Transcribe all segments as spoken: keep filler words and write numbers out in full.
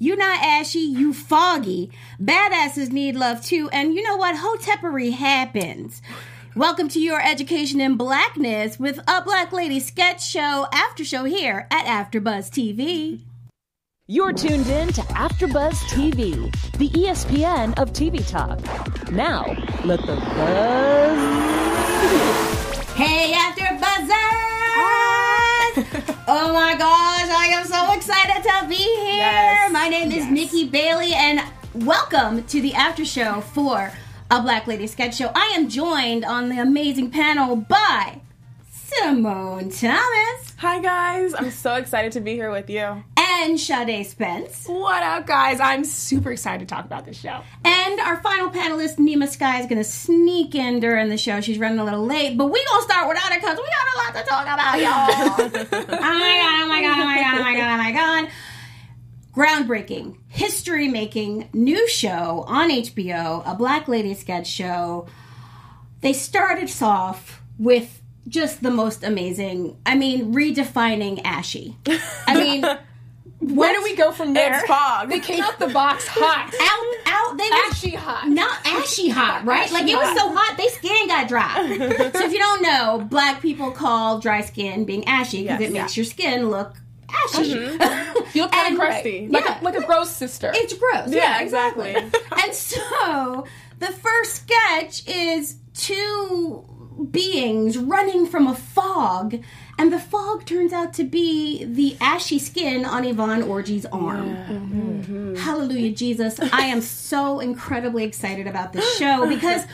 You not ashy, you foggy. Badasses need love too, and you know what? Hotepery happens. Welcome to your education in blackness with a Black Lady sketch show after show here at AfterBuzz T V. You're tuned in to AfterBuzz T V, the E S P N of T V talk. Now, let the buzz begin. Hey, AfterBuzzers! Oh my gosh, I am so excited to be here. Yes. My name is yes. Nikki Bailey, and welcome to the after show for A Black Lady Sketch Show. I am joined on the amazing panel by Simone Thomas. Hi guys, I'm so excited to be here with you. And Sade Spence. What up, guys? I'm super excited to talk about this show. And our final panelist, Nima Sky, is going to sneak in during the show. She's running a little late, but we going to start without her because we got a lot to talk about, y'all. oh my God, oh my God, oh my God, oh my God, oh my God. Groundbreaking, history-making, new show on H B O, A Black Lady Sketch Show. They started us off with just the most amazing, I mean, redefining Ashy. I mean... Where do we go from there? It's fog. They came out the box hot. Out, out, they was Ashy hot. Not ashy hot, right? Ashy like, it was hot. so hot, they skin got dry. So if you don't know, black people call dry skin being ashy because Yes, it makes yeah. your skin look ashy. You look kind And- of crusty. Yeah. Like, a, like a gross sister. It's gross. Yeah, exactly. And so, the first sketch is two beings running from a fog, and the fog turns out to be the ashy skin on Yvonne Orji's arm. Yeah. Mm-hmm. Hallelujah, Jesus. I am so incredibly excited about this show because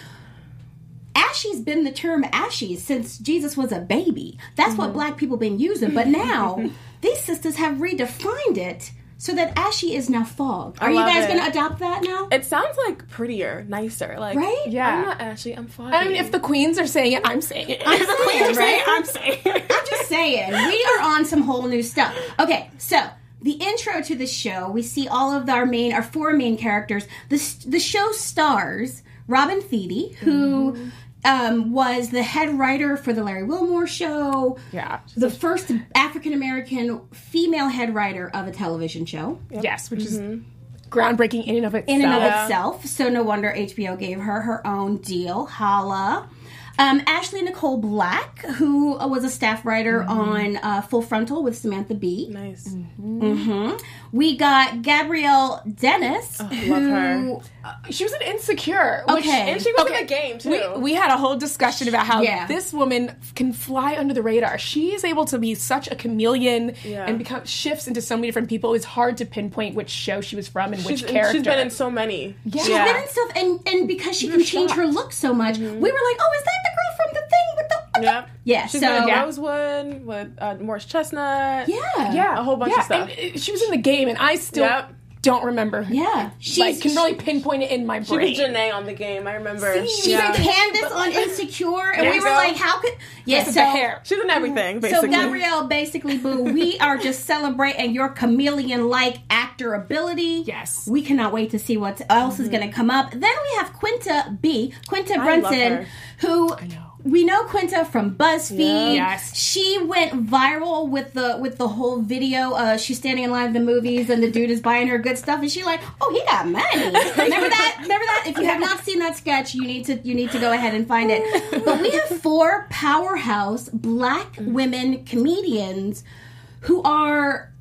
ashy's been the term ashy since Jesus was a baby. That's what black people been using, but now these sisters have redefined it so that ashy is now fog. Are I you love guys it. going to adopt that now? It sounds like prettier, nicer. Like, Right? Yeah. I'm not Ashley, I'm foggy. I mean, if the queens are saying it, I'm saying it. I'm If the saying queens it, are saying right? it, I'm saying it. I'm just saying, we are on some whole new stuff. Okay, so the intro to the show, we see all of our main, our four main characters. The the show stars Robin Thede, who Mm-hmm. um, was the head writer for the Larry Wilmore Show. Yeah. The first African American female head writer of a television show. Yes, which is groundbreaking in and of itself. In and of Yeah. itself. So no wonder H B O gave her her own deal. Holla. Um, Ashley Nicole Black, who was a staff writer on uh, Full Frontal with Samantha Bee. nice. hmm We got Gabrielle Dennis, who love her. She was an Insecure. Which, Okay. And she was Okay, in the game, too. We, we had a whole discussion about how Yeah. this woman can fly under the radar. She is able to be such a chameleon Yeah. and become shifts into so many different people. It's hard to pinpoint which show she was from and which she's, character. she's been in so many. Yeah. she's been in stuff, and, and because she We can were change her shocked. look so much, we were like, oh, is that the girl from the thing with the... Yep. Yeah, She's so... been in yeah. Rosewood with uh, Morris Chestnut. Yeah. Yeah, A whole bunch yeah, of stuff. and, uh, she was in the game, and I still Yep. don't remember. Yeah. She's, like can really pinpoint it in my She brain. was Janae on the game, I remember. See? She's yeah. Candace on Insecure, and There we you were go. like, how could... Yeah, Yes, so... the hair. She's in everything, So basically. Gabrielle, basically, boo, we are just celebrating your chameleon-like actor ability. Yes. We cannot wait to see what else is going to come up. Then we have Quinta B, Quinta I love Brunson, her. who I know. we know Quinta from BuzzFeed. Yeah. Yes. She went viral with the with the whole video. Uh, she's standing in line at the movies, and the dude is buying her good stuff, and she's like, "Oh, he got money." Remember that? Remember that? If you have not seen that sketch, you need to you need to go ahead and find it. But we have four powerhouse black women comedians who are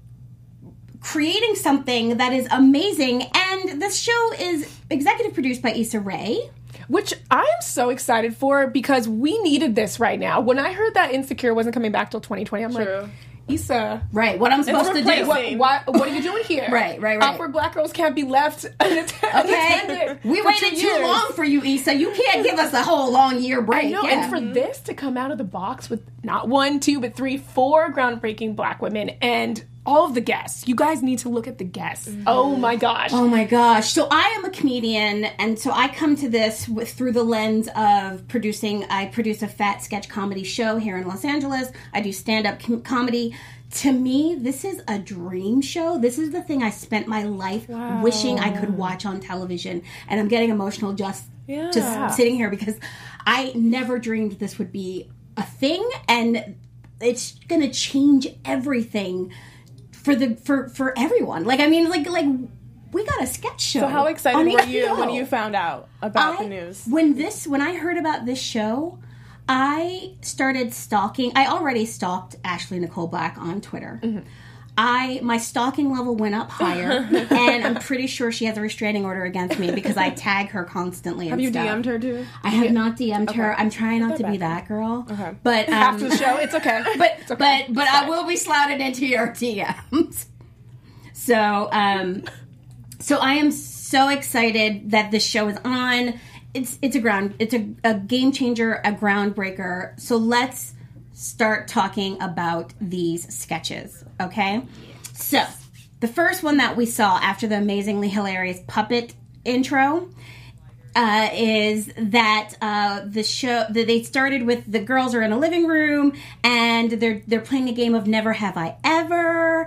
creating something that is amazing, and this show is executive produced by Issa Rae. Which I am so excited for because we needed this right now. When I heard that Insecure wasn't coming back till twenty twenty, I'm True. like, Issa, Right, what I'm supposed to do. replacing. what, what, what are you doing here? Right, right, right. Awkward black girls can't be left unattended. Okay, we for waited two too years. long for you, Issa. You can't give us a whole long year break. I know, Yeah. and for this to come out of the box with not one, two, but three, four groundbreaking black women and all of the guests. You guys need to look at the guests. Oh my gosh. Oh my gosh. So I am a comedian, and so I come to this with, through the lens of producing, I produce a fat sketch comedy show here in Los Angeles. I do stand-up com- comedy. To me, this is a dream show. This is the thing I spent my life wishing I could watch on television. And I'm getting emotional just, Yeah. just sitting here because I never dreamed this would be a thing, and it's going to change everything for the for for everyone. Like, I mean, like like we got a sketch show. So how on excited were H B you O. when you found out about I, the news? When this, when I heard about this show, I started stalking. I already stalked Ashley Nicole Black on Twitter. Mm-hmm. I my stalking level went up higher, and I'm pretty sure she has a restraining order against me because I tag her constantly. Have and you stuff. D M'd her too? I have not D M'd her. I'm trying not to that be back. that girl. Okay. But um, After the show, it's okay. but It's okay. but but I will be slotted into your D Ms. So um, so I am so excited that this show is on. It's it's a ground it's a, a game changer, a groundbreaker. So let's start talking about these sketches, okay? So the first one that we saw after the amazingly hilarious puppet intro uh, is that uh, the show that they started with the girls are in a living room and they're they're playing a game of Never Have I Ever,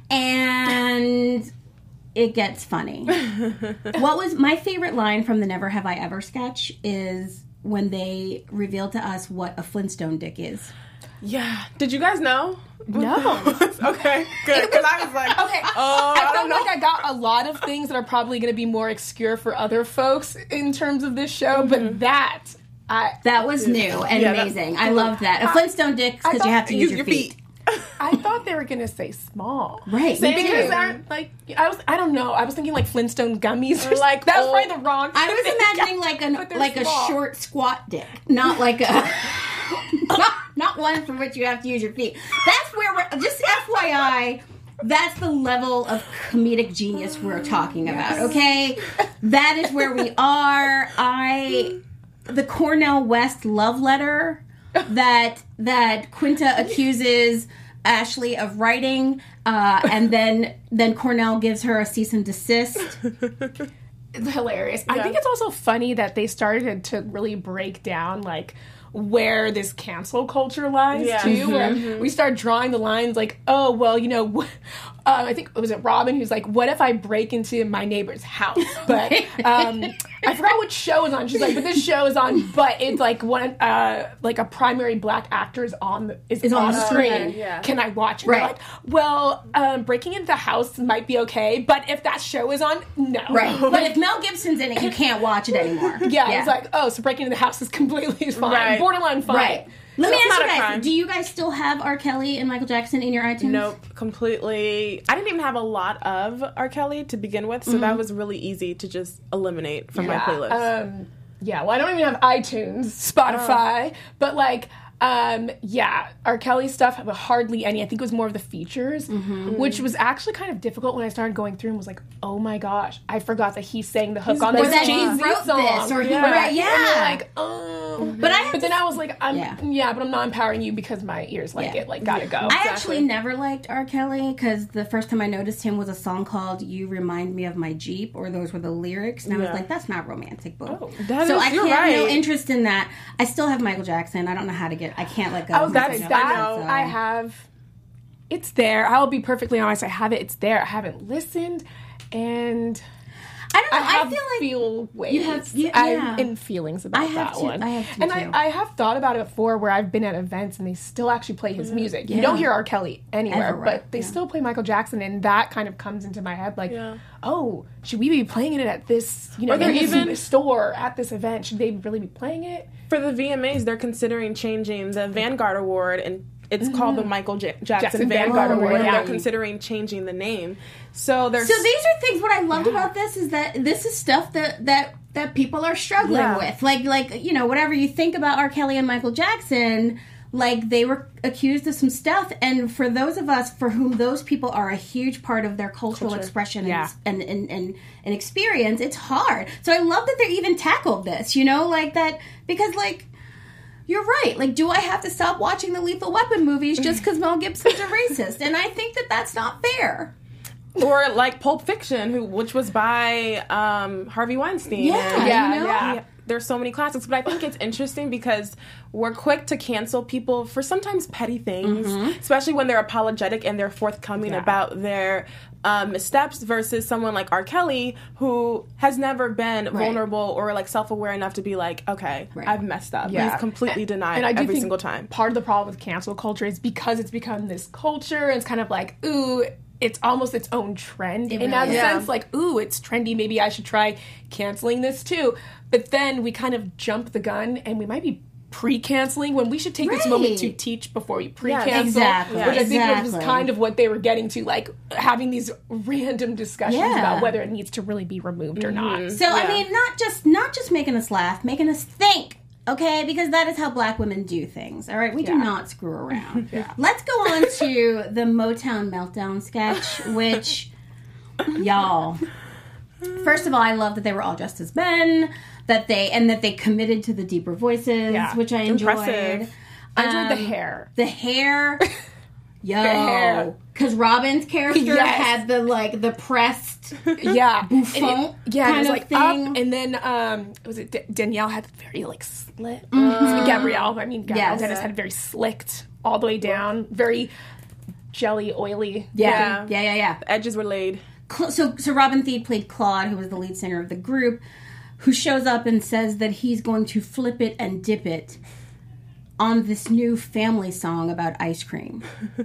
and it gets funny. What was my favorite line from the Never Have I Ever sketch is when they revealed to us what a Flintstone dick is. Yeah. Did you guys know? No. Okay, good. Because I was like, Okay, oh, I I felt don't know. like I got a lot of things that are probably going to be more obscure for other folks in terms of this show, but that I That was new and Yeah, that- amazing. I loved that. A Flintstone dick because you thought- have to use, Use your your feet. feet. I thought they were going to say small, Right, me Because too. aren't like I was I don't know I was thinking like Flintstone gummies or Or like like that was old- probably the wrong. I was thing. imagining like an But they're like small. a short squat dick, not like a not, not one for which you have to use your feet. That's where we're just F Y I. That's the level of comedic genius we're talking about. Okay, that is where we are. I the Cornell West love letter that that Quinta accuses Ashley of writing, uh, and then then Cornell gives her a cease and desist. It's hilarious. I Yeah. think it's also funny that they started to really break down like where this cancel culture lies Yeah. too, where we start drawing the lines like, oh well, you know, uh, I think was it Robin who's like, what if I break into my neighbor's house? But um, I forgot which show is on. She's like, but this show is on, but it's like one uh, like a primary black actor is on the, is, Is on on the screen. screen, yeah. Can I watch it? Right. They're like, well, um, breaking into the house might be okay, but if that show is on, no. Right. But if Mel Gibson's in it, you can't watch it anymore. Yeah, it's like, oh, so breaking into the house is completely fine. Right. Borderline fine. right. Let me it's ask not you a guys: crime. do you guys still have R. Kelly and Michael Jackson in your iTunes? Nope, completely. I didn't even have a lot of R. Kelly to begin with, so Mm-hmm. that was really easy to just eliminate from Yeah. my playlist. Um, yeah, well, I don't even have iTunes, Spotify, but like, um, yeah, R. Kelly stuff, but hardly any. I think it was more of the features, which was actually kind of difficult when I started going through and was like, oh my gosh, I forgot that he sang the hook on Or this that he Jay-Z wrote song. this, or he yeah. wrote- And yeah. you're like, oh. But I have But then I was like, I'm, Yeah. yeah. but I'm not empowering you because my ears like Yeah. it. Like, gotta go. I actually never liked R. Kelly because the first time I noticed him was a song called "You Remind Me of My Jeep," or those were the lyrics, and I was Yeah. like, "That's not romantic, boo." Oh, that so is- I you're have no right. interest in that. I still have Michael Jackson. I don't know how to get. I can't let go. I of was my gonna that's- say Michael I that. know. Jackson. I have. It's there. I'll be perfectly honest. I have it. It's there. I haven't listened, and I don't know. I I, have feel like feel ways. you have- yeah, I'm yeah. in feelings about I have that to- one. I have to and too. I, I have thought about it before, where I've been at events and they still actually play his music. You Yeah. don't hear R. Kelly anywhere, Ever, right? but they Yeah. still play Michael Jackson, and that kind of comes into my head. Like, Yeah. oh, should we be playing it at this? You know, Or they're in this even- store at this event? Should they really be playing it? For the V M As, they're considering changing the Vanguard Award, and it's called the Michael J- Jackson, Jackson Vanguard Vanguard Award. Award, and yeah. They're considering changing the name. So there's So these are things. What I loved about this is that this is stuff that that that people are struggling Yeah. with. Like like you know whatever you think about R. Kelly and Michael Jackson, like they were accused of some stuff, and for those of us for whom those people are a huge part of their cultural Culture. expression Yeah. and, and, and and and experience, it's hard. So I love that they even tackled this. You know, like that because like. You're right. Like, do I have to stop watching the Lethal Weapon movies just because Mel Gibson's a racist? And I think that that's not fair. or like Pulp Fiction, who which was by um, Harvey Weinstein. Yeah, and- Yeah, you know? yeah. Yeah, there's so many classics, but I think it's interesting because we're quick to cancel people for sometimes petty things, Mm-hmm. especially when they're apologetic and they're forthcoming Yeah. about their um, missteps versus someone like R. Kelly who has never been vulnerable or like self-aware enough to be like, okay, Right. I've messed up. Yeah. He's completely denied And I do every think single time. part of the problem with cancel culture is because it's become this culture, and it's kind of like, ooh, it's almost its own trend It in really that is. sense. Like, ooh, it's trendy. Maybe I should try canceling this too. But then we kind of jump the gun, and we might be pre-canceling when we should take this moment to Right. teach before we pre-cancel. exactly. Which I think was Exactly. kind of what they were getting to, like having these random discussions Yeah. about whether it needs to really be removed or not. So I Yeah. mean, not just not just making us laugh, making us think. Okay, because that is how black women do things. All right, we do Yeah. not screw around. Let's go on to the Motown Meltdown sketch, which, y'all. First of all, I love that they were all dressed as men, that they and that they committed to the deeper voices, Yeah. which I enjoyed. Impressive. I enjoyed the Um, hair. The hair, yo, hair. because Robin's character Yes. had the like the pressed. Yeah, Bouffant And it- yeah, kind it was of like thing. up, and then um, was it D- Danielle had very like slit. Gabrielle, I mean Gabrielle Yes. Dennis had very slicked all the way down, very jelly, oily. Yeah, yeah, yeah, yeah. The edges were laid. Cl- so so Robin Thede played Claude, who was the lead singer of the group, who shows up and says that he's going to flip it and dip it on this new family song about ice cream.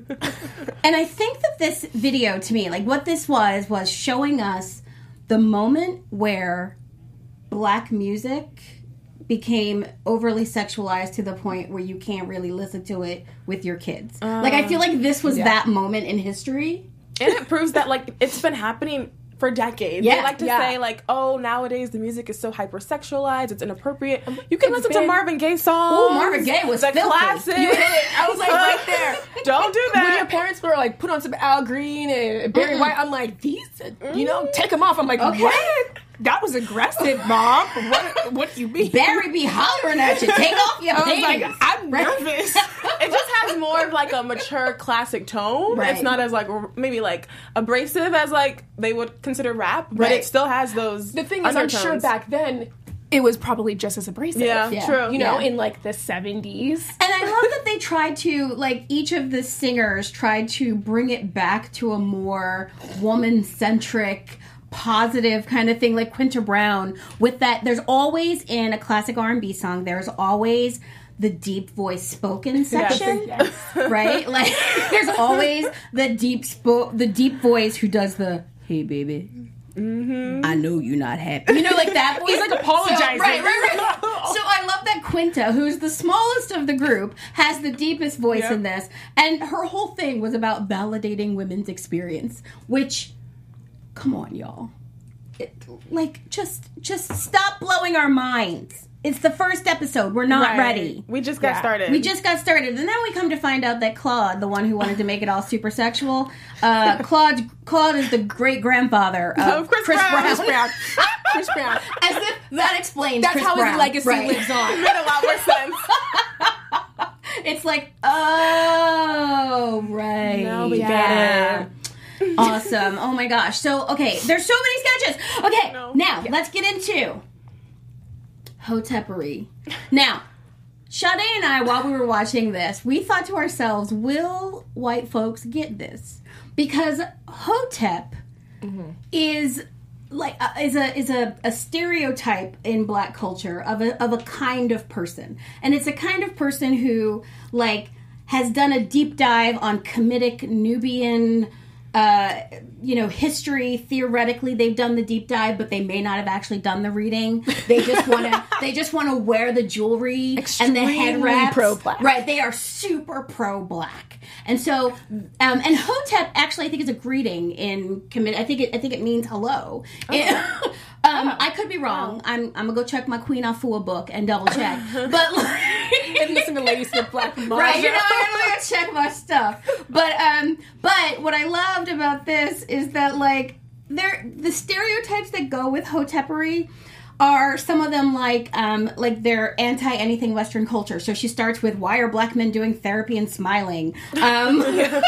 And I think that this video, to me, like what this was, was showing us the moment where black music became overly sexualized to the point where you can't really listen to it with your kids. like I feel like this was yeah. that moment in history. And it proves that, like, it's been happening for decades. Yeah, They like to yeah. say, like, oh, nowadays the music is so hypersexualized, it's inappropriate. You can It's listen to been- Marvin Gaye songs. Ooh, Marvin Gaye was the filthy. classic. You hit it. I was like right there. Don't do When your that. parents were like, put on some Al Green and Barry White, I'm like, these, you know, take them off. I'm like, Okay. what? That was aggressive, Mom. What? What do you mean? Barry be hollering at you. Take off your I was pants. like, I'm nervous. It just has more of like a mature classic tone. Right. It's not as like r- maybe like abrasive as like they would consider rap, but Right. it still has those. The thing is, I'm sure undertones. back then it was probably just as abrasive. Yeah, Yeah. true. You know, Yeah. in like the seventies. And I love that they tried to, like, each of the singers tried to bring it back to a more woman-centric, positive kind of thing, like Quinta Brown. With that, there's always, in a classic R and B song, there's always the deep voice spoken section, Yes. right? Like, there's always the deep spo- the deep voice who does the, hey, baby. Mm-hmm. I know you're not happy. You know, like that voice. He's, like, apologizing. So, right, right, right. So I love that Quinta, who's the smallest of the group, has the deepest voice Yeah. in this. And her whole thing was about validating women's experience, which, come on, y'all. It, like, just just stop blowing our minds. It's the first episode. We're not Right. ready. We just got Yeah. started. We just got started, and then we come to find out that Claude, the one who wanted to make it all super sexual, uh, Claude Claude is the great grandfather of Of Chris Brown. Chris Chris Brown. Chris Brown. As if that explains That's Chris how Brown. his legacy Right. lives on. made a lot more sense. It's like, oh, right. Now we yeah. get Awesome. Oh my gosh. So, okay, there's so many sketches. Okay, No. now let's get into Hotepery. Now, Sade and I, while we were watching this, we thought to ourselves, will white folks get this? Because Hotep is like uh, is a is a, a stereotype in black culture of a of a kind of person, and it's a kind of person who like has done a deep dive on Kemetic Nubian uh, you know, history. Theoretically, they've done the deep dive, but they may not have actually done the reading. They just want to. They just want to wear the jewelry and the head Extremely wraps. pro-black. Right? They are super pro-black, and so um, and Hotep actually, I think, is a greeting in Kemetic. I think it. I think it means hello. It- um, I could be wrong. I'm. I'm gonna go check my Queen Afua book and double check. But like, And listen to Lady Smith Black Mom. right, you know, I'm gonna check my stuff. But um, but what I loved about this is that like there the stereotypes that go with Hotepery are some of them like um like they're anti anything Western culture. So she starts with, why are black men doing therapy and smiling? Um,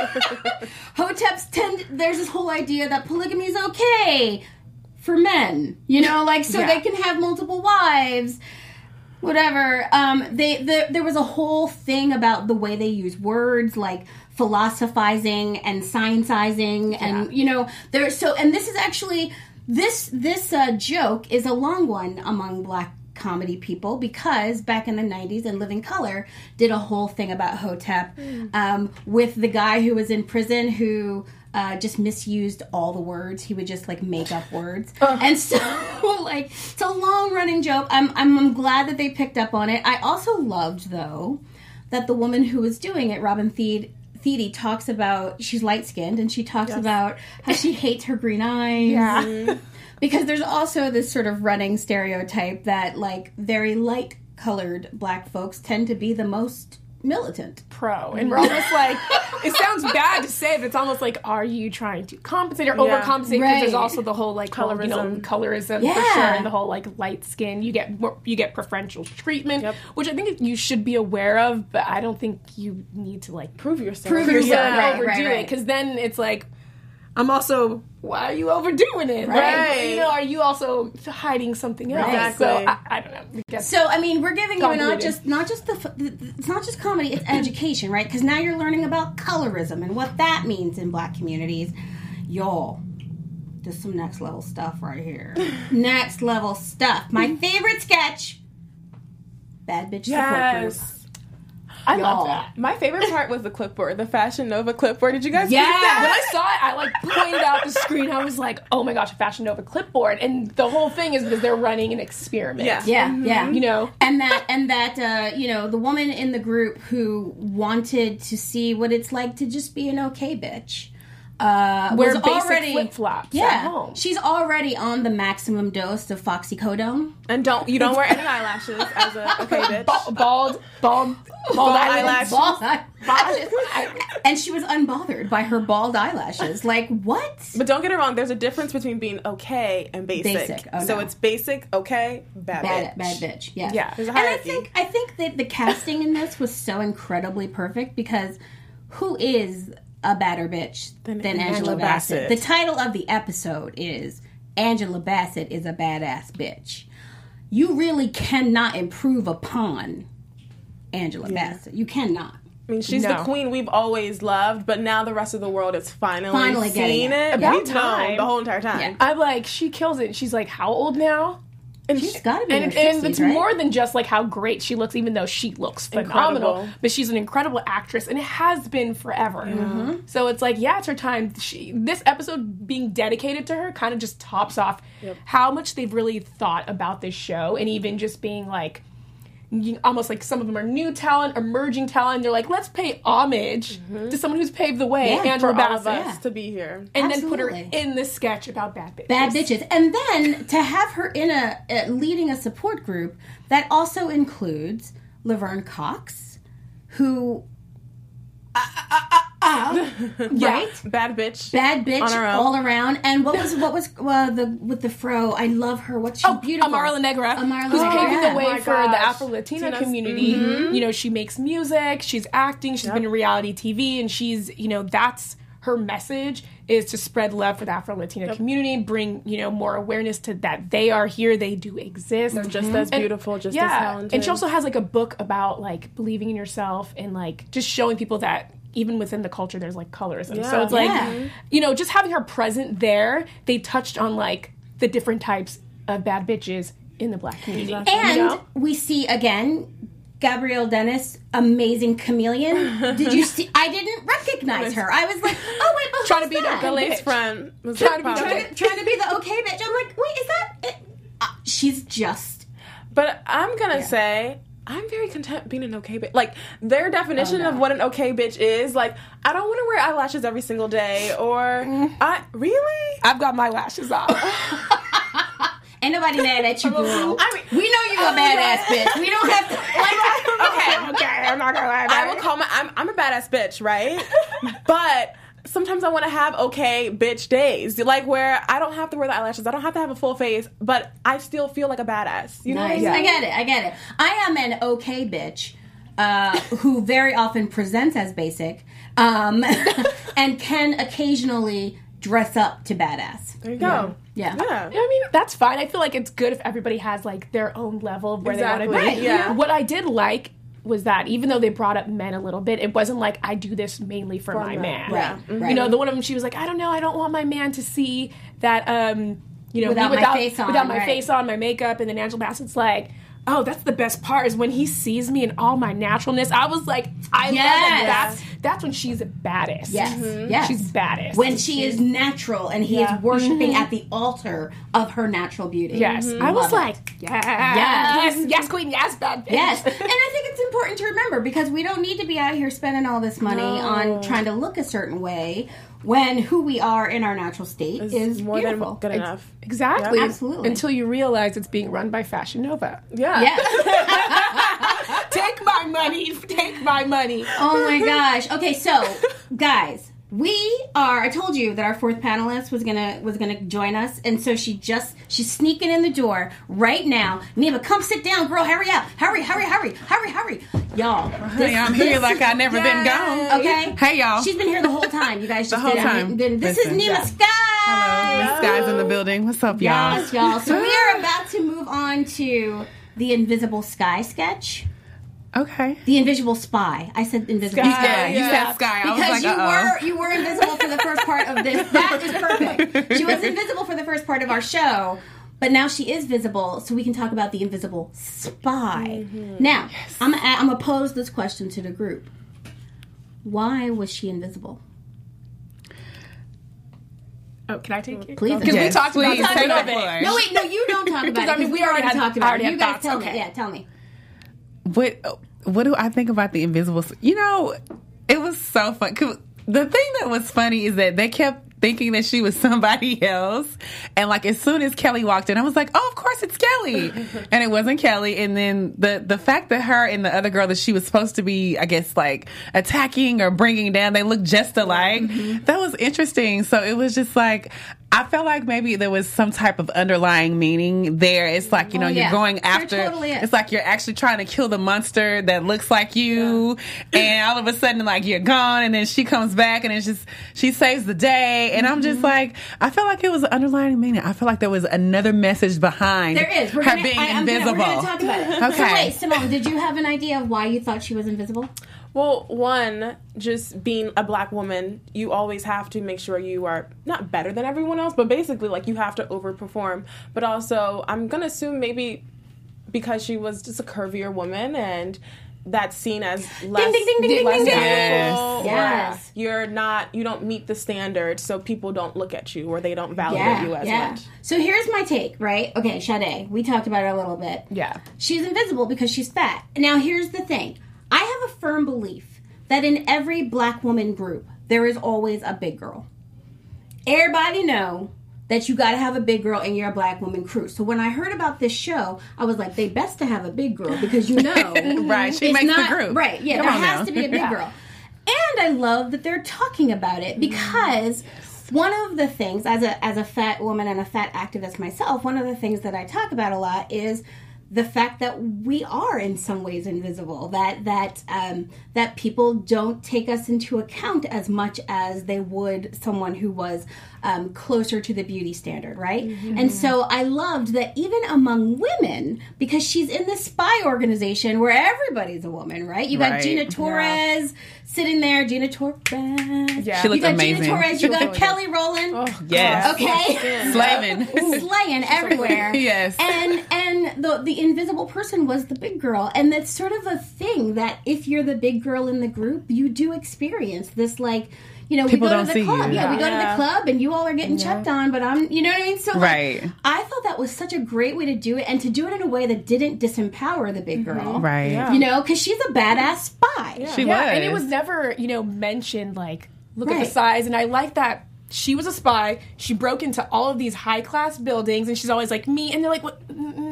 Hoteps tend there's this whole idea that polygamy is okay for men, you know, like so Yeah. they can have multiple wives. Whatever. Um, they the, there was a whole thing about the way they use words, like philosophizing and sciencizing, and you know, there's so. And this is actually this this uh, joke is a long one among black comedy people, because back in the nineties, and Living Color did a whole thing about Hotep um, with the guy who was in prison who uh, just misused all the words. He would just like make up words, and so like it's a long running joke. I'm, I'm I'm glad that they picked up on it. I also loved though that the woman who was doing it, Robin Thede, Thede talks about she's light skinned and she talks yes. about how she hates her green eyes. Yeah. Because there's also this sort of running stereotype that like very light colored black folks tend to be the most militant. Pro. And we're almost like, it sounds bad to say, but it's almost like, are you trying to compensate or Yeah. overcompensate? Because Right. there's also the whole like colorism, you know, colorism Yeah. for sure, and the whole like light skin. You get more, you get preferential treatment, Yep. which I think you should be aware of, but I don't think you need to like Prove yourself. Prove prove yourself. yourself, Right, overdo right, it, right. because then it's like, I'm also, why are you overdoing it? Right. Like, you know, are you also hiding something else? Exactly. So I, I don't know. I guess So I mean, we're giving you not Convoluted. just not just the f- it's not just comedy, it's education, right? Because now you're learning about colorism and what that means in black communities. Y'all, there's some next level stuff right here. Next level stuff. My favorite sketch. Bad bitch support group. Yes. I Y'all. love that. My favorite part was the clipboard, the Fashion Nova clipboard. Did you guys Yeah. see that? When I saw it, I like pointed out the screen. I was like, "Oh my gosh, a Fashion Nova clipboard!" And the whole thing is because they're running an experiment. Yeah. Yeah, yeah. you know. And that and that uh, you know, the woman in the group who wanted to see what it's like to just be an okay bitch. Uh, Wear was basic already flip-flops yeah, at home. she's already on the maximum dose of foxycodone. And don't you don't wear any eyelashes as a okay bitch. Ba- bald, bald, bald, Bald eyelashes. eyelashes. Bald eyelashes. And she was unbothered by her bald eyelashes. Like, what? But don't get it wrong. There's a difference between being okay and basic. Basic, oh, so no. it's basic, okay, bad, Bad, bitch. bad bitch. Yeah. Yeah, there's a And I hierarchy. think I think that the casting in this was so incredibly perfect because who is a badder bitch than, Than Angela, Angela Bassett? Bassett. The title of the episode is Angela Bassett is a badass bitch. You really cannot improve upon Angela Bassett. You cannot. I mean, she's No. the queen we've always loved, but now the rest of the world is finally, Finally getting seeing it. it. About We've known time. the whole entire time. Yeah. I'm like, she kills it. She's like, how old now? And She's she- got to be in And, her and sixties, it's right? more than just like how great she looks, even though she looks phenomenal. Incredible. But she's an incredible actress, and it has been forever. Mm-hmm. So it's like, yeah, it's her time. She, this episode being dedicated to her kind of just tops off how much they've really thought about this show, and even just being like, you, almost like some of them are new talent, emerging talent. They're like, let's pay homage to someone who's paved the way, Yeah, Angela for all of Bassett, us to be here. and then put her Absolutely. in this sketch about bad bitches. Bad bitches. And then to have her in a, uh, leading a support group that also includes Laverne Cox, who, uh, uh, uh, uh, right? Bad bitch. Bad bitch On her own. all around. And what was what was uh, the with the fro? I love her. What's she Oh, beautiful? Amara La Negra, Amara La who's Negra, paving yeah. the way Oh my for gosh. the Afro-Latina Tina's- community. You know, she makes music, she's acting, she's been in reality T V, and she's, you know, that's her message, is to spread love for the Afro-Latina community, bring, you know, more awareness to that they are here, they do exist. They're just as beautiful, just as yeah, talented. and she also has like a book about like believing in yourself and like just showing people that even within the culture there's like colorism. Yeah. So it's like, Yeah. you know, just having her present there, they touched on like the different types of bad bitches in the black community. And you know? we see again Gabrielle Dennis, amazing chameleon. Did you see? I didn't recognize her. I was like, oh wait, but Trying who's to be that? the The lace bitch. front was Trying to be probably- trying, trying to be the okay bitch. I'm like, wait, is that it? Uh, she's just But I'm gonna say I'm very content being an okay bitch. Like their definition Oh, no. of what an okay bitch is, like I don't want to wear eyelashes every single day, or Mm. I really. I've got my lashes off. ain't nobody mad at you, girl. I mean, We know you a badass bitch. We don't have to. okay, okay, I'm not gonna lie I about will it. call my. I'm, I'm a badass bitch, right? But sometimes I want to have okay bitch days, like where I don't have to wear the eyelashes, I don't have to have a full face, but I still feel like a badass. You know? Nice. What I I mean? get it. I get it. I am an okay bitch uh, who very often presents as basic um, and can occasionally dress up to badass. There you go. Yeah. Yeah. I mean, that's fine. I feel like it's good if everybody has like their own level of where Exactly. they want to be. Right, yeah. What I did like was that even though they brought up men a little bit, it wasn't like I do this mainly for, my men. man. Right. Yeah. Right. You know, the one of them, she was like, I don't know, I don't want my man to see that, um, you know, Without me my without, face on, without my right. face on, my makeup. And then Angela Bassett's like, oh, that's the best part is when he sees me in all my naturalness. I was like, I Yes. love it. That's, that's when she's a baddest. Yes, Mm-hmm. yes. She's baddest. When she is natural and he Yeah. is worshiping at the altar of her natural beauty. Yes. I was Love it. like, yes, yes, yes, queen, yes, bad bitch. Yes, and I think it's important to remember because we don't need to be out here spending all this money on trying to look a certain way when who we are in our natural state It's is more beautiful. than good enough. Exactly. Yep. Absolutely. Until you realize it's being run by Fashion Nova. Yeah. Yes. Take my money. Take my money. Oh my gosh. Okay, so guys, we are. I told you that our fourth panelist was gonna was gonna join us, and so she just she's sneaking in the door right now. Neva, come sit down, girl. Hurry up. Hurry, hurry, hurry, hurry, hurry, y'all. Hey, I'm here like I never been gone. Okay. Hey, y'all. She's been here the whole time. You guys just whole did it. time. Been- This Listen. is Neva Yeah. Sky. Hello, Miss Guys in the building. What's up, y'all? Yes, y'all. So we are about to move on to the Invisible Sky sketch. Okay. The Invisible Spy. I said Invisible Sky, Sky. Yeah, you Yeah. said Sky. I was Because like, you uh-oh. were you were invisible for the first part of this. That is perfect. She was invisible for the first part of our show, but now she is visible, so we can talk about the invisible spy. Now, I'm I'm gonna pose this question to the group. Why was she invisible? Oh, can I take it? Please. Because we Yes, talked please, about take it a the little bit. floor. No, wait, no, you don't talk about it. Because, I mean, because we we already already had- talked about already it. had You guys thoughts. tell Okay. me. Yeah, tell me. What what do I think about the invisible? You know, it was so fun. 'Cause the thing that was funny is that they kept thinking that she was somebody else, and like as soon as Kelly walked in, I was like, "Oh, of course it's Kelly," and it wasn't Kelly. And then the the fact that her and the other girl that she was supposed to be, I guess, like attacking or bringing down, they looked just alike. That was interesting. So it was just like. I felt like maybe there was some type of underlying meaning there. It's like, you know, Oh, yeah. you're going There after, totally is. it's like you're actually trying to kill the monster that looks like you. And all of a sudden, like, you're gone. And then she comes back and it's just, she saves the day. And I'm just like, I felt like it was an underlying meaning. I feel like there was another message behind There is. We're her gonna, being I, I'm invisible. Gonna, we're going to talk about it. So Okay. wait, Simone, did you have an idea of why you thought she was invisible? Well, one, just being a black woman, you always have to make sure you are not better than everyone else, but basically, like, you have to overperform. But also, I'm going to assume maybe because she was just a curvier woman and that's seen as less, ding, ding, ding, less ding, ding. beautiful, or Yes. you're not, you don't meet the standard, so people don't look at you or they don't validate you as much. So here's my take, right? Okay, Sade, we talked about it a little bit. Yeah. She's invisible because she's fat. Now, here's the thing. I have a firm belief that in every black woman group, there is always a big girl. Everybody know that you got to have a big girl in your black woman crew. So when I heard about this show, I was like, they best to have a big girl because you know. Right, she it's makes not, the group. Right, yeah, Come there on has now. to be a big girl. And I love that they're talking about it because one of the things, as a as a fat woman and a fat activist myself, one of the things that I talk about a lot is the fact that we are in some ways invisible, that that um, that people don't take us into account as much as they would someone who was um, closer to the beauty standard, right? Mm-hmm. And so I loved that even among women, because she's in this spy organization where everybody's a woman, right? You got Right. Gina Torres sitting there, Gina Torres. Yeah. She You looked got amazing. Gina Torres, you got really Kelly Rowland. Yes. Okay. Slaving. Slaying everywhere. Yes. And and the the invisible person was the big girl. And that's sort of a thing that if you're the big girl in the group, you do experience this, like, you know, People we go don't to the see club. you. Yeah, we go to Yeah. the club and you all are getting checked on, but I'm, you know what I mean? So like, Right. I thought that was such a great way to do it, and to do it in a way that didn't disempower the big girl. Right. Yeah. You know, because she's a badass spy. She yeah, was. and it was never, you know, mentioned like, look at Right. the size. And I like that she was a spy. She broke into all of these high class buildings, and she's always like, me. And they're like, what?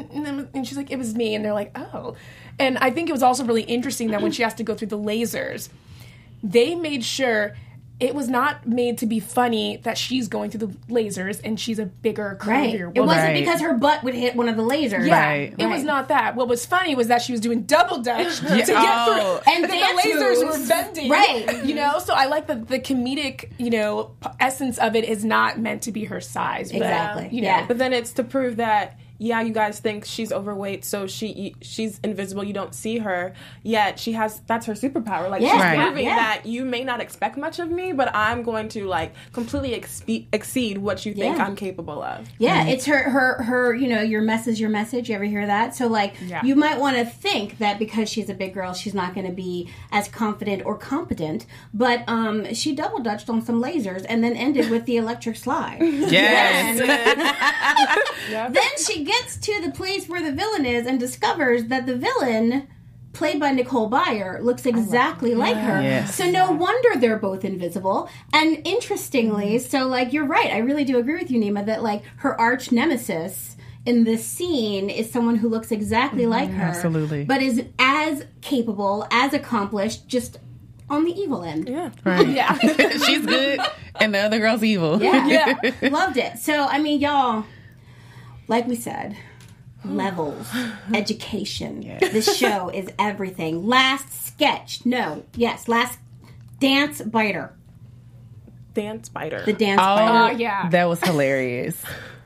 And she's like, it was me. And they're like, oh. And I think it was also really interesting that when she has to go through the lasers, they made sure it was not made to be funny that she's going through the lasers and she's a bigger, Right. curvier It woman. wasn't Right. because her butt would hit one of the lasers. Yeah, Right. it was Right. not that. What was funny was that she was doing double dutch to get Oh. through, And then dance the lasers moves. were bending, Right. You know, so I like that the comedic, you know, p- essence of it is not meant to be her size, but, Exactly. You know, Yeah. But then it's to prove that yeah, you guys think she's overweight, so she she's invisible, you don't see her, yet she has, that's her superpower. Like, Yeah. she's Right. proving Yeah. that you may not expect much of me, but I'm going to, like, completely expe- exceed what you think Yeah. I'm capable of. Yeah, it's her, her, her, you know, your mess is your message. You ever hear that? So, like, Yeah. you might want to think that because she's a big girl, she's not going to be as confident or competent. But um, she double dutched on some lasers and then ended with the electric slide. Yes. And then she gets to the place where the villain is and discovers that the villain, played by Nicole Byer, looks exactly like her. Yes. So no wonder they're both invisible. And interestingly, so like you're right, I really do agree with you, Nima, that like her arch nemesis in this scene is someone who looks exactly like her. Absolutely. But is as capable, as accomplished, just on the evil end. Yeah. Right. Yeah. She's good, and the other girl's evil. Yeah. Loved it. So, I mean, y'all, like we said, levels, education. This show is everything. Last sketch. No. Yes. Last Dance Biter. Dance Biter. The Dance Oh, Biter. Uh, yeah. That was hilarious.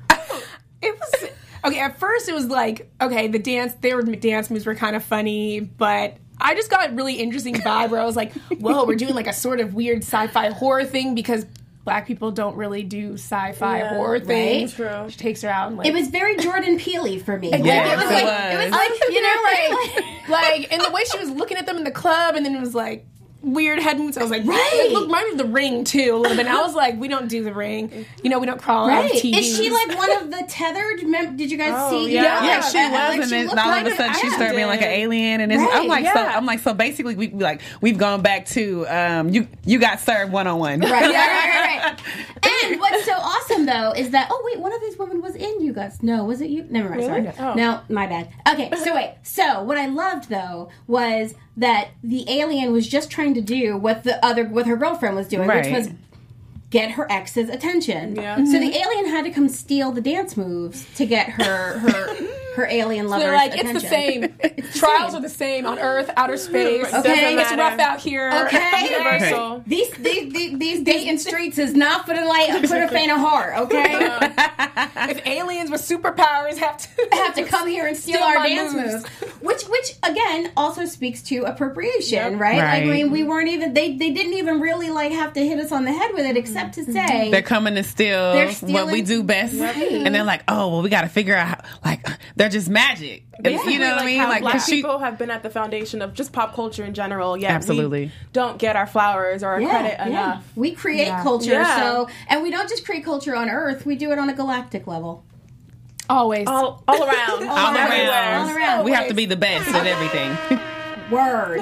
It was okay. At first, it was like okay, the dance, their dance moves were kind of funny, but I just got a really interesting vibe where I was like, "Whoa, we're doing like a sort of weird sci-fi horror thing because Black people don't really do sci-fi Yeah, horror things." True. She takes her out and like It was very Jordan Peele-y for me. Like, Yes, it was it like, was. it was like, you know, like, like and the way she was looking at them in the club, and then it was like weird head moves. I was like, Right. It looked reminded me of The Ring too a little bit. And I was like, we don't do The Ring. You know, we don't crawl right. on T V. Is she like one of the tethered? Mem- did you guys Oh, see? yeah. Yeah, she And, was, like, and she then looked all like of a sudden she an started being like an actor. alien, and it's, I'm Right, like, so yeah. I'm like, so basically, we like we've gone back to um, you you got served one on one. Right, right, right, right. And what's so awesome though is that oh wait, one of these women was in You Guys. No, was it you? Never mind. Really? Sorry. Oh. No, my bad. Okay, so wait. So what I loved though was that the alien was just trying to do what the other what her girlfriend was doing, Right. which was get her ex's attention. Yeah. So the alien had to come steal the dance moves to get her her her alien lover's They're like, attention. it's the same. Trials are the same on Earth, outer space. Okay. It's Doesn't rough matter. out here. Okay. Universal. These these these, these dating streets is not for the light for the faint of heart. Okay. If aliens with superpowers have to have to come here and steal Steal our my dance moves. moves, which which again also speaks to appropriation, Yep. right? Like, I Right. mean, we weren't even they they didn't even really like have to hit us on the head with it, except to say They're coming to steal They're what we stealing- do best, Right. and they're like, oh well, we got to figure out how, like they're just magic. Basically, You know what I mean? How Like, Black 'cause she, people have been at the foundation of just pop culture in general. Yet Absolutely. we don't get our flowers or our yeah, credit yeah. enough. We create Yeah. culture, Yeah. so and we don't just create culture on Earth; we do it on a galactic level. always. All, all around, All all around. around, All around. we have to be the best at everything. Word.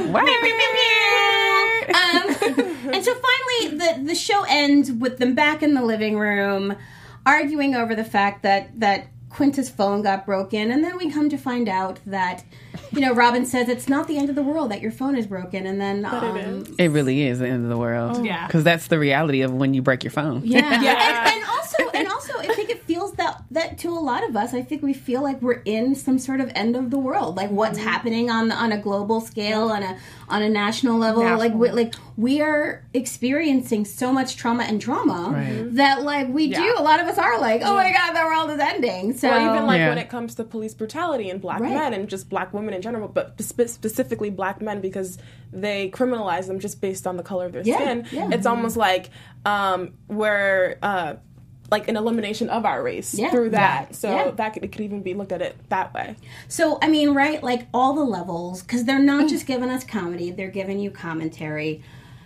um, and so finally, the the show ends with them back in the living room, arguing over the fact that that Quinta's phone got broken, and then we come to find out that, you know, Robin says it's not the end of the world that your phone is broken, and then But um, it is. It really is the end of the world. Yeah. because that's the reality of when you break your phone. Yeah, Yeah. And, and also, and also, I think it feels that that to a lot of us, I think we feel like we're in some sort of end of the world, like what's happening on on a global scale, on a on a national level, National. like we, like we are experiencing so much trauma and drama Right. that like we do. Yeah. A lot of us are like, oh my god, the world is ending. So Well, even like Yeah. when it comes to police brutality and black Right. men and just black women in general, but spe- specifically black men because they criminalize them just based on the color of their Yeah, skin. yeah. It's almost like um, we're uh, like an elimination of our race Yeah. through that. Yeah. So Yeah. that could, it could even be looked at it that way. So, I mean, right, like all the levels, because they're not just giving us comedy, they're giving you commentary.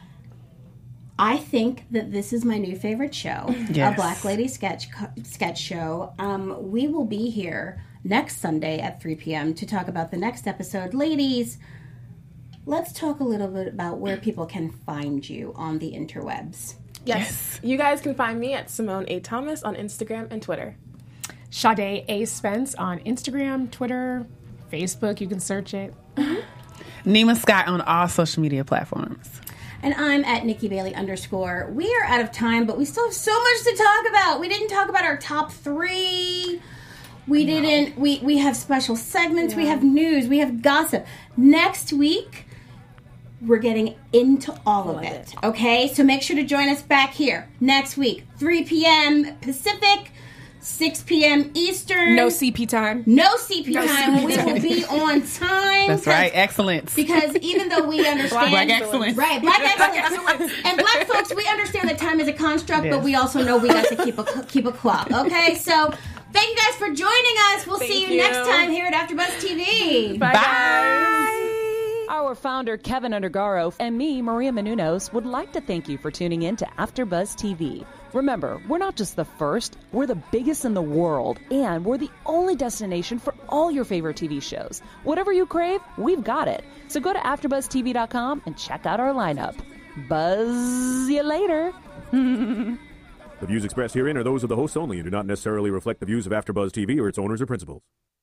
I think that this is my new favorite show, Yes. a Black Lady sketch co- sketch show. Um, we will be here next Sunday at three p.m. to talk about the next episode. Ladies, let's talk a little bit about where people can find you on the interwebs. Yes. You guys can find me at Simone A. Thomas on Instagram and Twitter. Sade A. Spence on Instagram, Twitter, Facebook. You can search it. Nima Scott on all social media platforms. And I'm at Nikki Bailey underscore. We are out of time, but we still have so much to talk about. We didn't talk about our top three. We didn't. We we have special segments. We have news. We have gossip. Next week, we're getting into all of it. Okay, so make sure to join us back here next week, three p.m. Pacific, six p.m. Eastern. No C P time. No C P No time. C P We will be on time. That's right. Excellence. Because even though we understand... Black excellence. Right, black excellence. And black folks, we understand that time is a construct, Yes. but we also know we got to keep a keep a clock. Okay, so thank you guys for joining us. We'll Thank see you, you. next time here at AfterBuzz T V. Bye, guys. Our founder, Kevin Undergaro, and me, Maria Menounos, would like to thank you for tuning in to AfterBuzz T V. Remember, we're not just the first, we're the biggest in the world, and we're the only destination for all your favorite T V shows. Whatever you crave, we've got it. So go to after buzz T V dot com and check out our lineup. Buzz you later. The views expressed herein are those of the hosts only and do not necessarily reflect the views of AfterBuzz T V or its owners or principals.